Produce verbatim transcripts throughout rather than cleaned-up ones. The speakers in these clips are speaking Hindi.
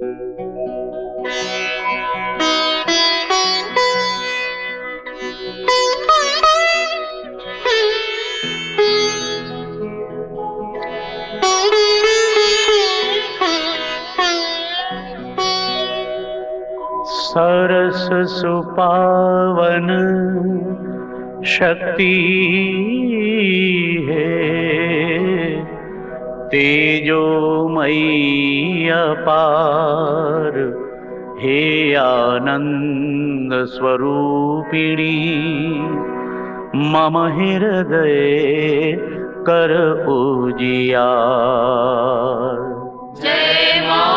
सरस सुपावन शक्ति है, तेजोमयी अपार हे आनंद स्वरूपिणी, मम हृदय कर उजियार। जय मां,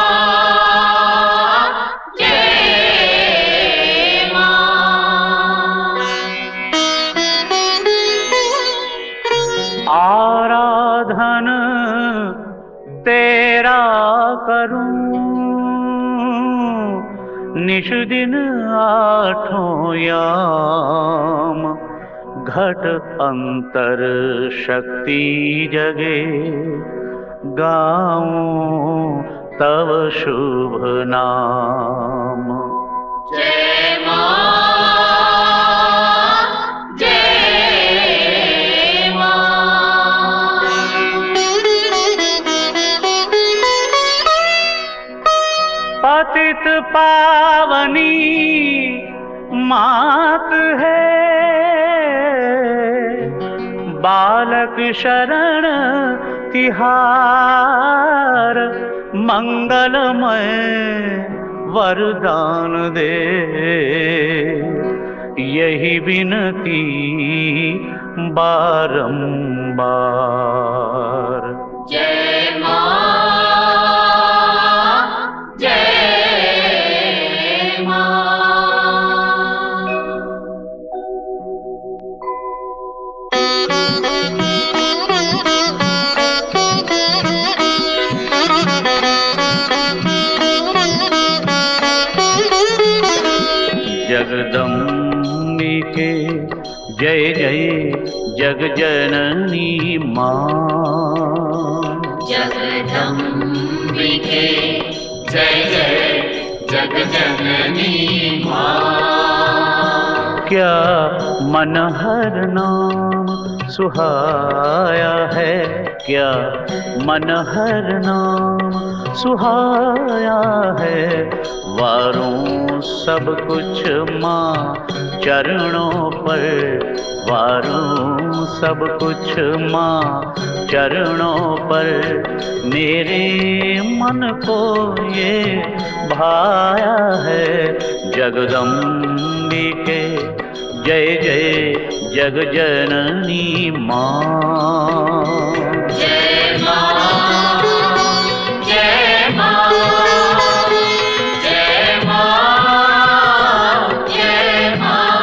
जय मां। आराधन तेरा करूं निश दिन आठों याम, घट अंतर शक्ति जगे गाऊं तव शुभ नाम। जय मां, जय मां। पतित पावनी मात है, बालक शरण तिहार, मंगलमय वरदान दे, यही विनती बारंबार। जय मां, जय मां। जगदम्बिके जय जय जग जननी मां। जगदम्बिके जय जय जग जननी मां। क्या मन हर नाम सुहाया है, क्या मन हर नाम सुहाया है, वारों सब कुछ माँ चरणों पर, वारों सब कुछ माँ चरणों पर, मेरे मन को ये भाया है। जगदम्बिके जय जय जग जननी माँ। जय मां, जय मां, जय मां, जय मां।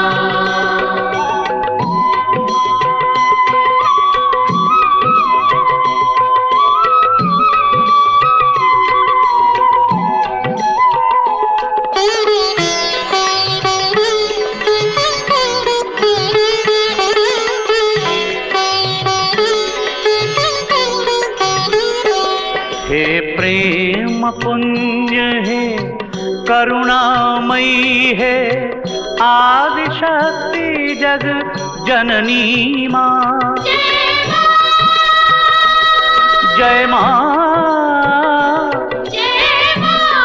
हे प्रेम पुंज है, करुणामयी है, आदि शक्ति जग जननी माँ। जय माँ, जय मां।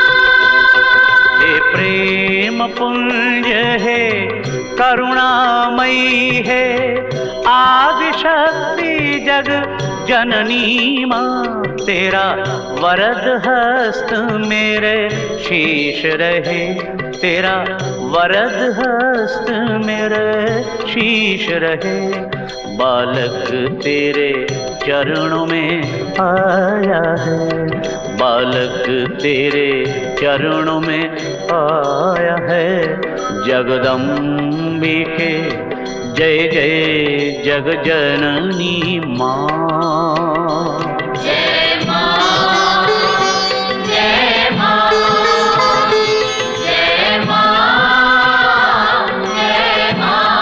हे प्रेम पुंज है, करुणामयी है, आदि शक्ति जग जननी माँ। तेरा वरद हस्त मेरे शीश रहे, तेरा वरद हस्त मेरे शीश रहे, बालक तेरे चरणों में आया है, बालक तेरे चरणों में आया है। जगदम्बिके जय जय जग जननी माँ। जय मां, जय मां, जय मां, जय मां।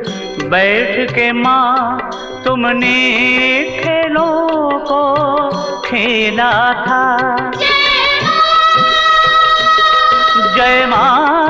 बैठ के माँ तुमने खेलों को खेला था। जय माँ,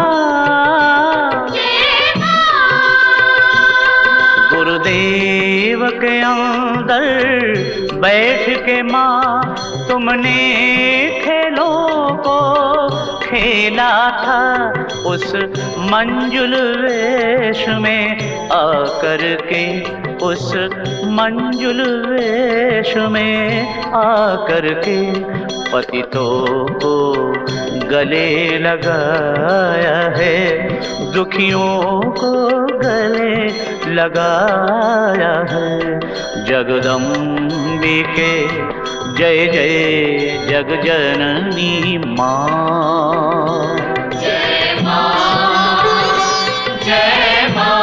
गुरुदेव के अंदर बैठ के माँ तुमने खेलों को खेला था। उस मंजुल वेश में आकर के, उस मंजुल वेश में आकर के पतितों को गले लगाया है, दुखियों को गले लगाया है। जगदम्बिके जय जय जगजननी माँ। जय माँ, जय माँ,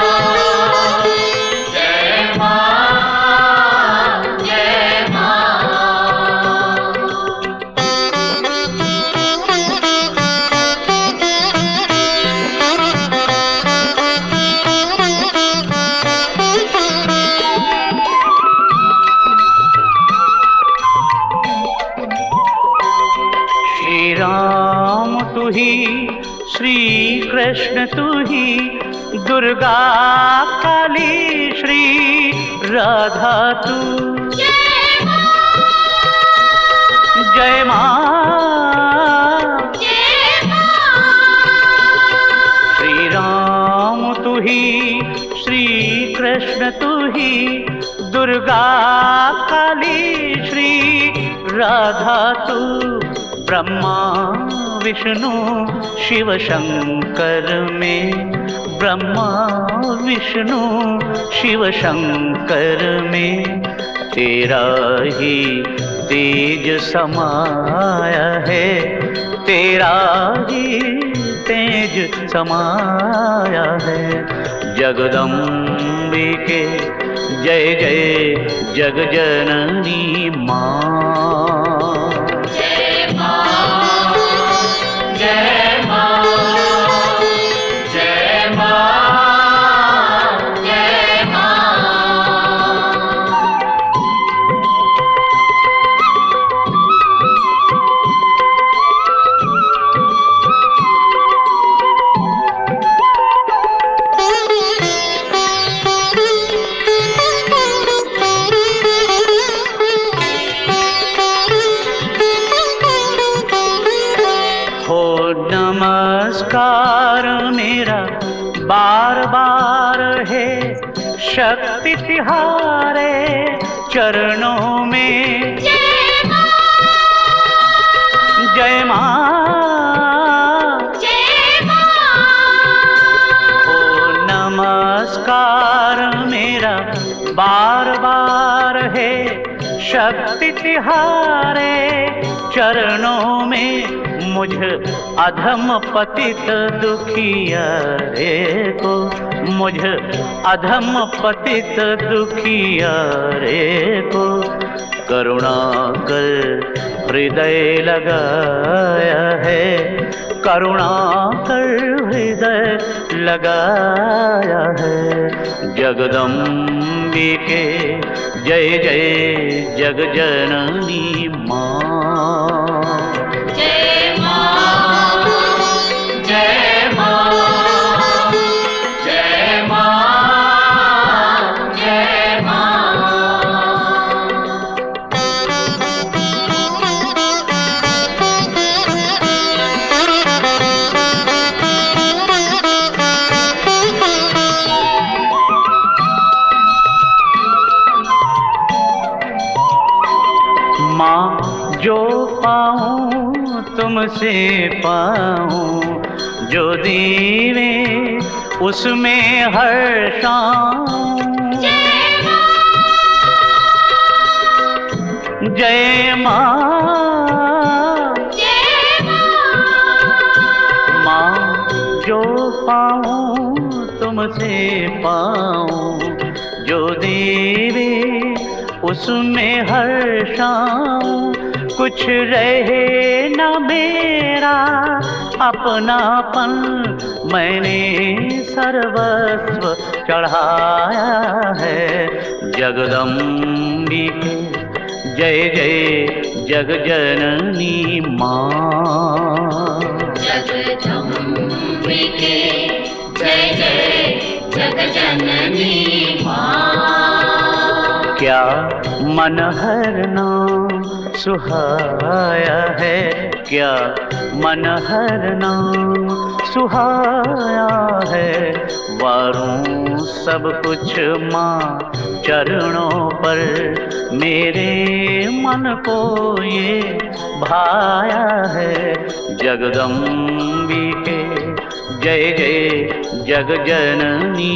जय माँ, जय माँ। श्री राम तू ही, श्री कृष्ण तू ही, दुर्गा काली श्री राधा तू। जय माँ, जय माँ, जय माँ। श्री राम तू ही, श्री कृष्ण तू ही, दुर्गा काली श्री राधा तू। ब्रह्मा विष्णु शिव शंकर में, ब्रह्मा विष्णु शिव शंकर में तेरा ही तेज समाया है, तेरा ही तेज समाया है। जगदम्बिके जय जय जगजननी माँ। जय माँ, जय माँ, जय माँ, जय माँ। नमस्कार मेरा बार बार है शक्ति तिहारे चरणों में। जय माँ, जय माँ, जय माँ। ओ नमस्कार मेरा बार बार है शक्ति तिहारे चरणों में। मुझ अधम पतित दुखियारे को, मुझ अधम पतित दुखियारे को करुणा कर हृदय लगाया है, करुणा कर हृदय लगाया है। जगदम्बिके जय जय जगजननी माँ। जय माँ, जय माँ, जय माँ, जय माँ। माँ जो पाऊँ तुमसे पाऊँ, जो दीवे उसमें हर्षाऊँ। जय माँ, जय माँ जो पाऊँ तुमसे पाऊँ, जो देवे उसमें हर्षाऊँ। कुछ रहे न मेरा अपनापन मैंने सर्वस्व चढ़ाया है जगदम्बिके। जय जय जग जननी माँ। जगदम्बिके जय जय जग जननी माँ। क्या मन हरना सुहाया है, क्या मन हरना सुहाया है। वारूं सब कुछ माँ चरणों पर, मेरे मन को ये भाया है जगदम्बिके। जय जय जग जननी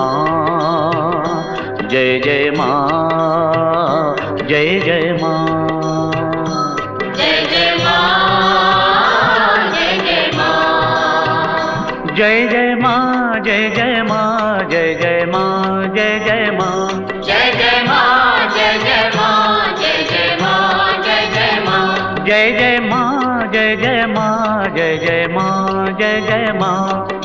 माँ। जय जय माँ, जय जय माँ। जय जय माँ, जय जय माँ। जय जय माँ, जय जय माँ, जय जय माँ, जय जय माँ। जय जय माँ, जय जय माँ, जय जय माँ, जय जय माँ। जय जय माँ, जय जय माँ, जय जय माँ, जय जय माँ।